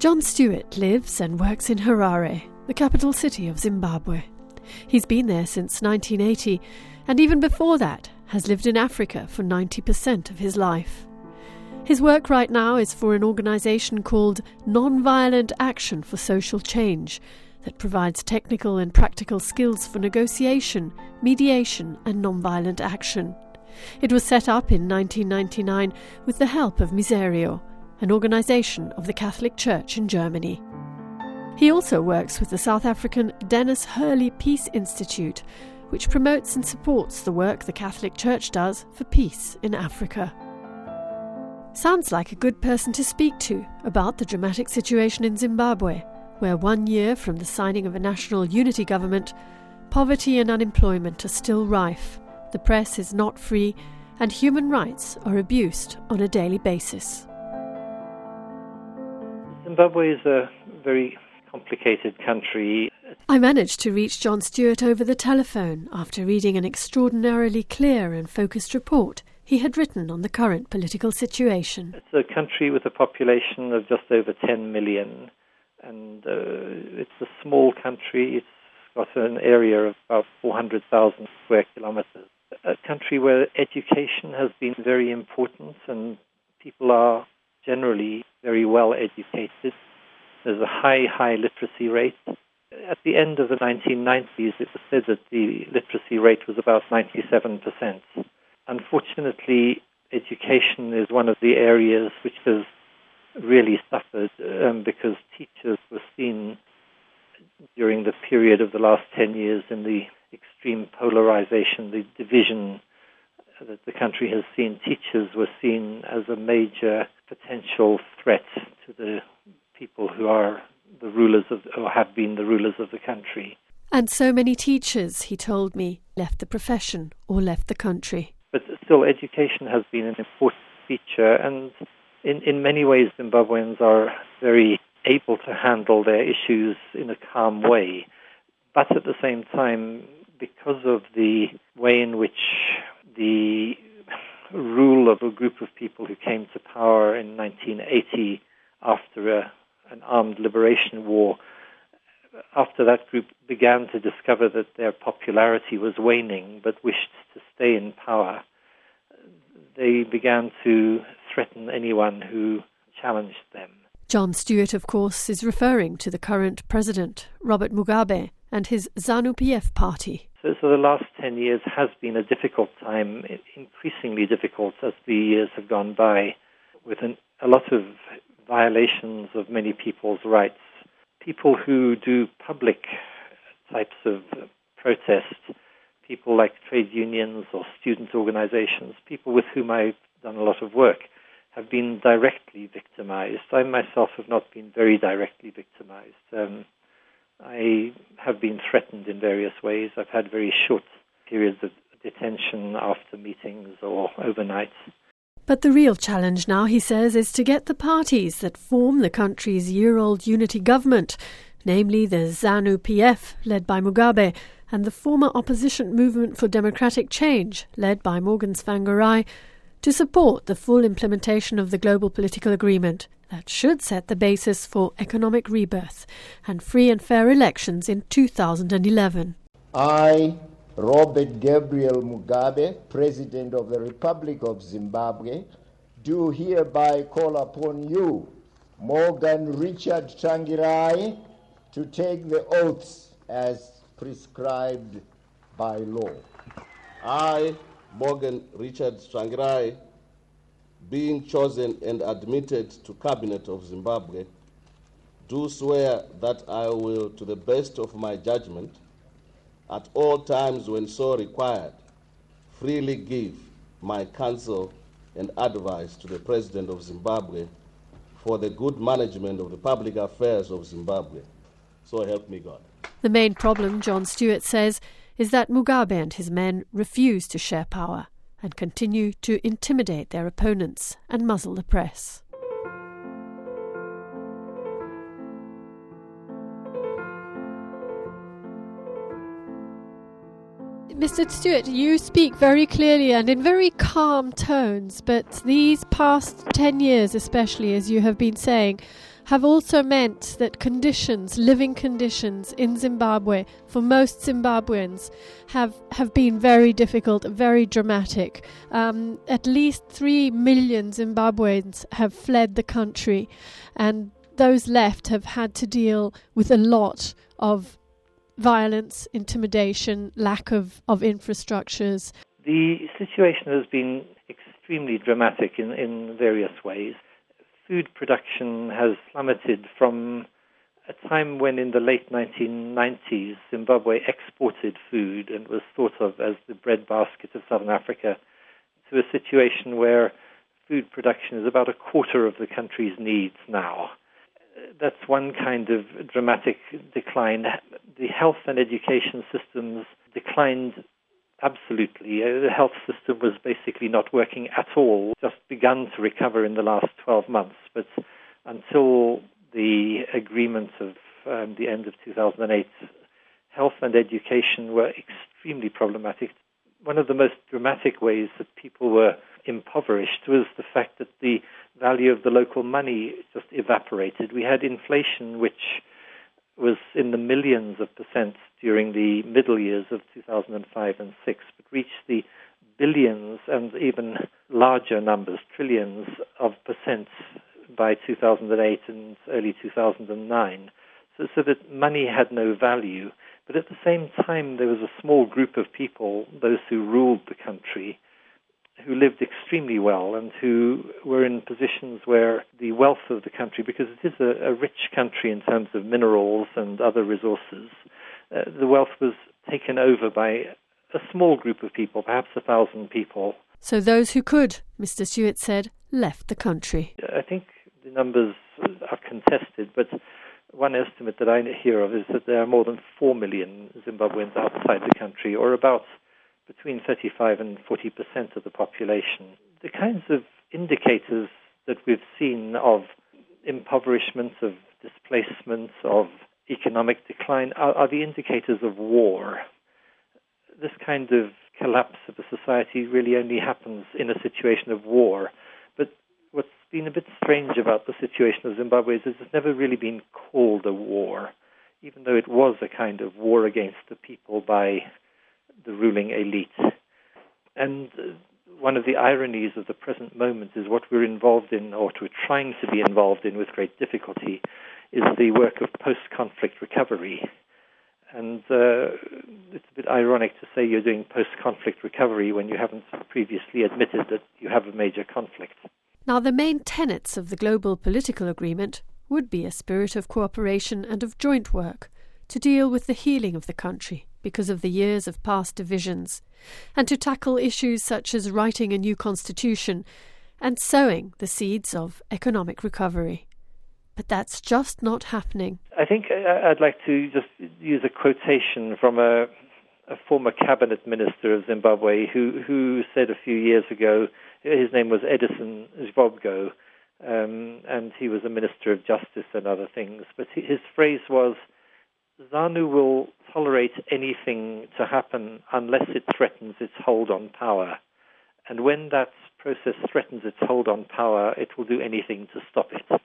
Jon Stewart lives and works in Harare, the capital city of Zimbabwe. He's been there since 1980, and even before that has lived in Africa for 90% of his life. His work right now is for an organisation called Non-Violent Action for Social Change that provides technical and practical skills for negotiation, mediation and non-violent action. It was set up in 1999 with the help of Miserio, an organisation of the Catholic Church in Germany. He also works with the South African Dennis Hurley Peace Institute, which promotes and supports the work the Catholic Church does for peace in Africa. Sounds like a good person to speak to about the dramatic situation in Zimbabwe, where 1 year from the signing of a national unity government, poverty and unemployment are still rife, the press is not free, and human rights are abused on a daily basis. Zimbabwe is a very complicated country. I managed to reach Jon Stewart over the telephone after reading an extraordinarily clear and focused report he had written on the current political situation. It's a country with a population of just over 10 million, and it's a small country. It's got an area of about 400,000 square kilometers. A country where education has been very important and people are generally very well educated. There's a high literacy rate. At the end of the 1990s, it was said that the literacy rate was about 97%. Unfortunately, education is one of the areas which has really suffered because teachers were seen during the period of the last 10 years in the extreme polarization, the division that the country has seen. Teachers were seen as a major potential threat to the people who are the rulers of, or have been the rulers of the country. And so many teachers, he told me, left the profession or left the country. But still, education has been an important feature, and in many ways Zimbabweans are very able to handle their issues in a calm way. But at the same time, because of the way in which the rule of a group of people who came to power in 1980 after an armed liberation war, after that group began to discover that their popularity was waning but wished to stay in power, they began to threaten anyone who challenged them. Jon Stewart, of course, is referring to the current president, Robert Mugabe, and his ZANU-PF party. So the last 10 years has been a difficult time, increasingly difficult as the years have gone by, with a lot of violations of many people's rights. People who do public types of protest, people like trade unions or student organizations, people with whom I've done a lot of work, have been directly victimized. I myself have not been very directly victimized. I have been threatened in various ways. I've had very short periods of detention after meetings or overnight. But the real challenge now, he says, is to get the parties that form the country's year-old unity government, namely the ZANU-PF, led by Mugabe, and the former opposition movement for democratic change, led by Morgan Tsvangirai, to support the full implementation of the global political agreement that should set the basis for economic rebirth and free and fair elections in 2011. I, Robert Gabriel Mugabe, President of the Republic of Zimbabwe, do hereby call upon you, Morgan Richard Tsvangirai, to take the oaths as prescribed by law. I, Morgan Richard Tsvangirai, being chosen and admitted to Cabinet of Zimbabwe, do swear that I will, to the best of my judgment, at all times when so required, freely give my counsel and advice to the President of Zimbabwe for the good management of the public affairs of Zimbabwe. So help me God. The main problem, Jon Stewart says, is that Mugabe and his men refuse to share power and continue to intimidate their opponents and muzzle the press. Mr. Stewart, you speak very clearly and in very calm tones, but these past 10 years, especially as you have been saying, have also meant that living conditions in Zimbabwe, for most Zimbabweans, have been very difficult, very dramatic. At least 3 million Zimbabweans have fled the country, and those left have had to deal with a lot of violence, intimidation, lack of infrastructures. The situation has been extremely dramatic in various ways. Food production has plummeted from a time when in the late 1990s Zimbabwe exported food and was thought of as the breadbasket of Southern Africa, to a situation where food production is about a quarter of the country's needs now. That's one kind of dramatic decline. The health and education systems declined absolutely. The health system was basically not working at all, just begun to recover in the last 12 months. But until the agreement of the end of 2008, health and education were extremely problematic. One of the most dramatic ways that people were impoverished was the fact that the value of the local money just evaporated. We had inflation which was in the millions of percent during the middle years of 2005 and 6, but reached the billions and even larger numbers, trillions of percent by 2008 and early 2009. So that money had no value. But at the same time, there was a small group of people, those who ruled the country, who lived extremely well and who were in positions where the wealth of the country, because it is a rich country in terms of minerals and other resources, the wealth was taken over by a small group of people, perhaps 1,000 people. So those who could, Mr. Stewart said, left the country. I think the numbers are contested, but one estimate that I hear of is that there are more than 4 million Zimbabweans outside the country, or about between 35 and 40% of the population. The kinds of indicators that we've seen of impoverishment, of displacement, of economic decline are the indicators of war. This kind of collapse of a society really only happens in a situation of war. But what's been a bit strange about the situation of Zimbabwe is it's never really been called a war, even though it was a kind of war against the people by the ruling elite. And one of the ironies of the present moment is what we're involved in, or we're trying to be involved in with great difficulty, is the work of post-conflict recovery. And it's a bit ironic to say you're doing post-conflict recovery when you haven't previously admitted that you have a major conflict. Now, the main tenets of the global political agreement would be a spirit of cooperation and of joint work to deal with the healing of the country because of the years of past divisions, and to tackle issues such as writing a new constitution and sowing the seeds of economic recovery. But that's just not happening. I think I'd like to just use a quotation from a former cabinet minister of Zimbabwe who said a few years ago, his name was Edison Zvobgo, and he was a minister of justice and other things, but his phrase was, ZANU will tolerate anything to happen unless it threatens its hold on power. And when that process threatens its hold on power, it will do anything to stop it.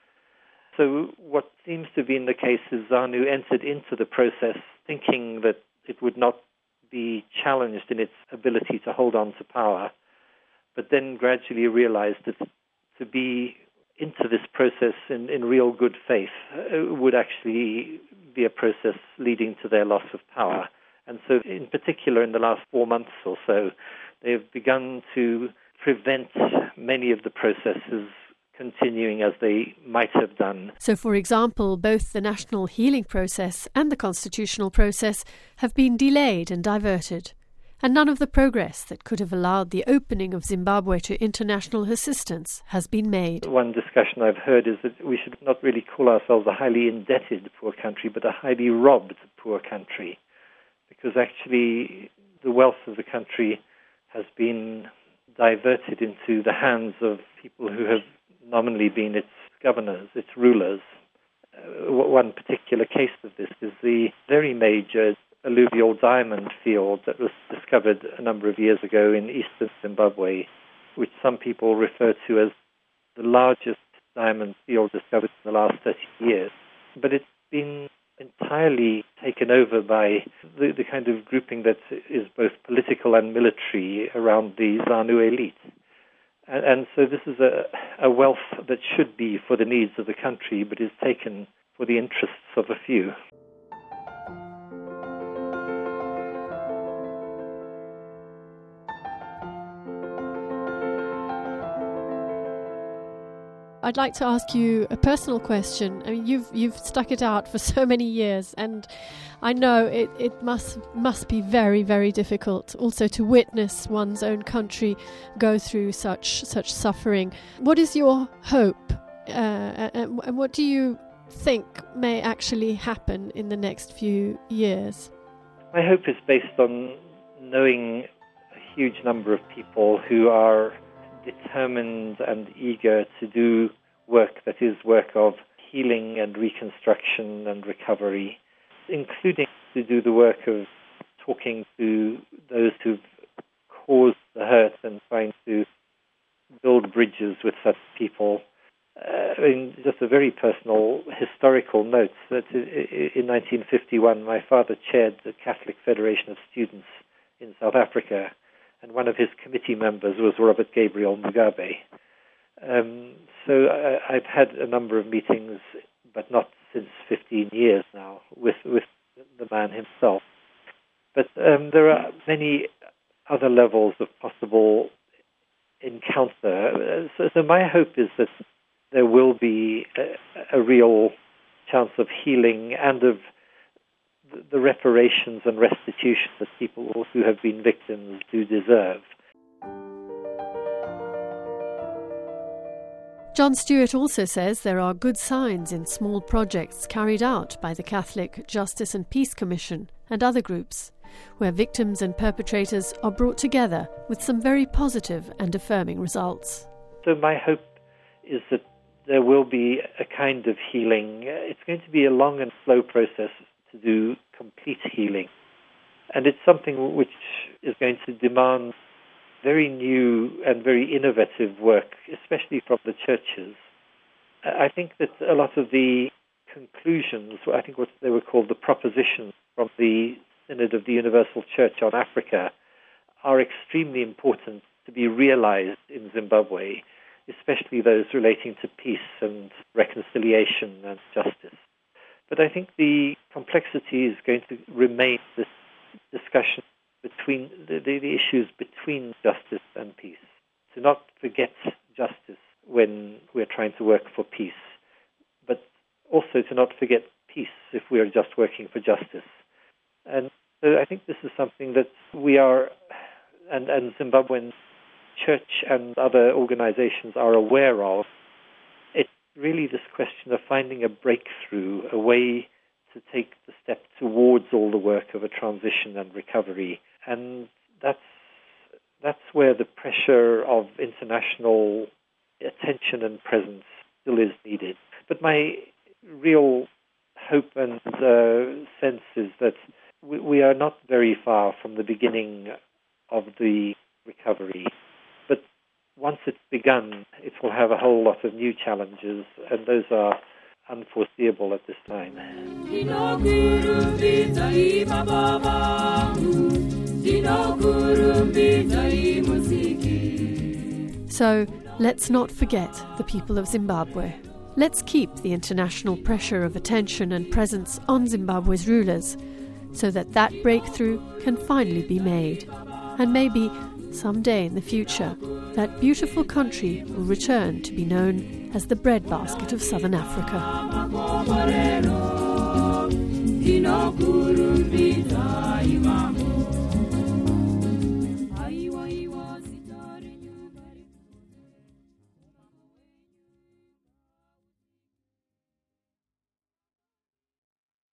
So what seems to be in the case is ZANU entered into the process thinking that it would not be challenged in its ability to hold on to power, but then gradually realized that to be into this process in real good faith would actually be a process leading to their loss of power. And so in particular in the last 4 months or so, they've begun to prevent many of the processes continuing as they might have done. So, for example, both the national healing process and the constitutional process have been delayed and diverted, and none of the progress that could have allowed the opening of Zimbabwe to international assistance has been made. One discussion I've heard is that we should not really call ourselves a highly indebted poor country, but a highly robbed poor country, because actually the wealth of the country has been diverted into the hands of people who have nominally been its governors, its rulers. One particular case of this is the very major alluvial diamond field that was discovered a number of years ago in eastern Zimbabwe, which some people refer to as the largest diamond field discovered in the last 30 years. But it's been entirely taken over by the kind of grouping that is both political and military around the ZANU elite. And so this is a wealth that should be for the needs of the country, but is taken for the interests of a few. I'd like to ask you a personal question. I mean, you've stuck it out for so many years, and I know it must be very, very difficult also to witness one's own country go through such suffering. What is your hope, and what do you think may actually happen in the next few years? My hope is based on knowing a huge number of people who are determined and eager to do work that is work of healing and reconstruction and recovery, including to do the work of talking to those who've caused the hurt and trying to build bridges with such people. Just a very personal historical note that in 1951 my father chaired the Catholic Federation of Students in South Africa, and one of his committee members was Robert Gabriel Mugabe. So I've had a number of meetings, but not since 15 years now, with the man himself. But there are many other levels of possible encounter. So my hope is that there will be a real chance of healing and of the reparations and restitution that people who have been victims do deserve. John Stewart also says there are good signs in small projects carried out by the Catholic Justice and Peace Commission and other groups, where victims and perpetrators are brought together with some very positive and affirming results. So my hope is that there will be a kind of healing. It's going to be a long and slow process to do complete healing. And it's something which is going to demand very new and very innovative work, especially from the churches. I think that a lot of the conclusions, I think what they were called the propositions from the Synod of the Universal Church on Africa, are extremely important to be realized in Zimbabwe, especially those relating to peace and reconciliation and justice. But I think the complexity is going to remain this discussion between the issues between justice and peace. To not forget justice when we're trying to work for peace, but also to not forget peace if we are just working for justice. And so I think this is something that we are, and Zimbabwean church and other organizations are aware of. It's really this question of finding a breakthrough, a way to take the step towards all the work of a transition and recovery. And that's where the pressure of international attention and presence still is needed. But my real hope and sense is that we are not very far from the beginning of the recovery. But once it's begun, it will have a whole lot of new challenges, and those are unforeseeable at this time. So let's not forget the people of Zimbabwe. Let's keep the international pressure of attention and presence on Zimbabwe's rulers so that breakthrough can finally be made. And maybe someday in the future, that beautiful country will return to be known as the breadbasket of Southern Africa.